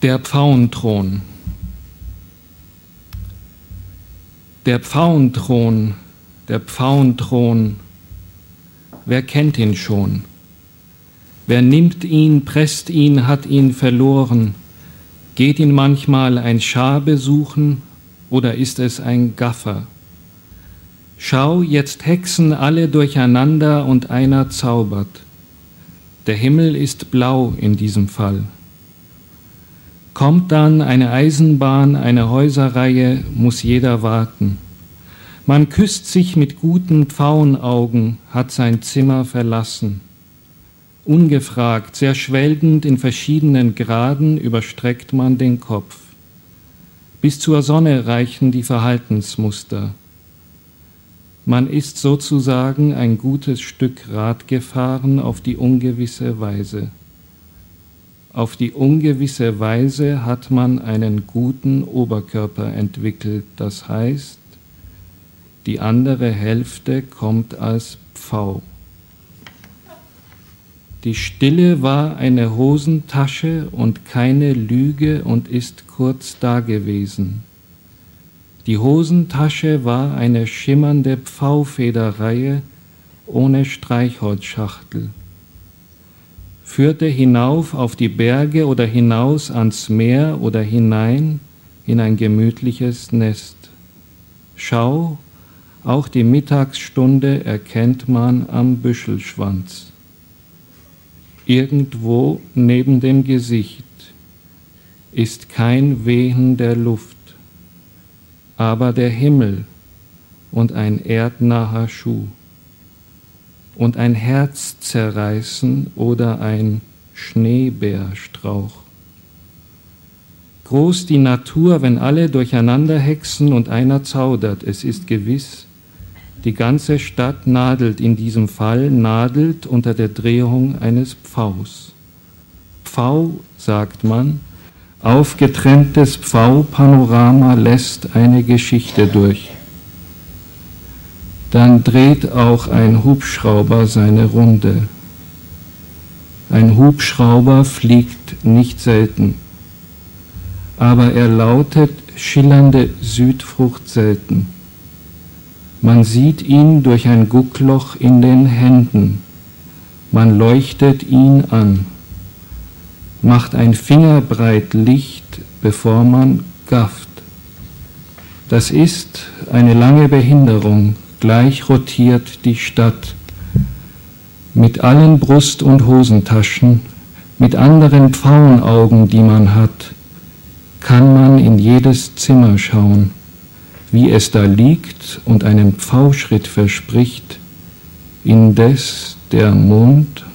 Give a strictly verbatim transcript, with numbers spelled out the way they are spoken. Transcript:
Der Pfauenthron. Der Pfauenthron, der Pfauenthron, wer kennt ihn schon? Wer nimmt ihn, presst ihn, hat ihn verloren? Geht ihn manchmal ein Schar besuchen oder ist es ein Gaffer? Schau, jetzt hexen alle durcheinander und einer zaubert. Der Himmel ist blau in diesem Fall. Kommt dann eine Eisenbahn, eine Häuserreihe, muss jeder warten. Man küsst sich mit guten Pfauenaugen, hat sein Zimmer verlassen. Ungefragt, sehr schwelgend in verschiedenen Graden überstreckt man den Kopf. Bis zur Sonne reichen die Verhaltensmuster. Man ist sozusagen ein gutes Stück Rad gefahren auf die ungewisse Weise. Auf die ungewisse Weise hat man einen guten Oberkörper entwickelt, das heißt, die andere Hälfte kommt als Pfau. Die Stille war eine Hosentasche und keine Lüge und ist kurz dagewesen. Die Hosentasche war eine schimmernde Pfaufederreihe ohne Streichholzschachtel. Führte hinauf auf die Berge oder hinaus ans Meer oder hinein in ein gemütliches Nest. Schau, auch die Mittagsstunde erkennt man am Büschelschwanz. Irgendwo neben dem Gesicht ist kein Wehen der Luft, aber der Himmel und ein erdnaher Schuh und ein Herz zerreißen oder ein Schneebärstrauch. Groß die Natur, wenn alle durcheinander hexen und einer zaudert, es ist gewiss, die ganze Stadt nadelt in diesem Fall, nadelt unter der Drehung eines Pfaus. Pfau, sagt man, aufgetrenntes Pfau-Panorama lässt eine Geschichte durch. Dann dreht auch ein Hubschrauber seine Runde. Ein Hubschrauber fliegt nicht selten, aber er lautet schillernde Südfrucht selten. Man sieht ihn durch ein Guckloch in den Händen, man leuchtet ihn an, macht ein Fingerbreit Licht, bevor man gafft. Das ist eine lange Behinderung. Gleich rotiert die Stadt mit allen Brust- und Hosentaschen, mit anderen Pfauenaugen, die man hat, kann man in jedes Zimmer schauen, wie es da liegt und einen Pfauschritt verspricht, indes der Mond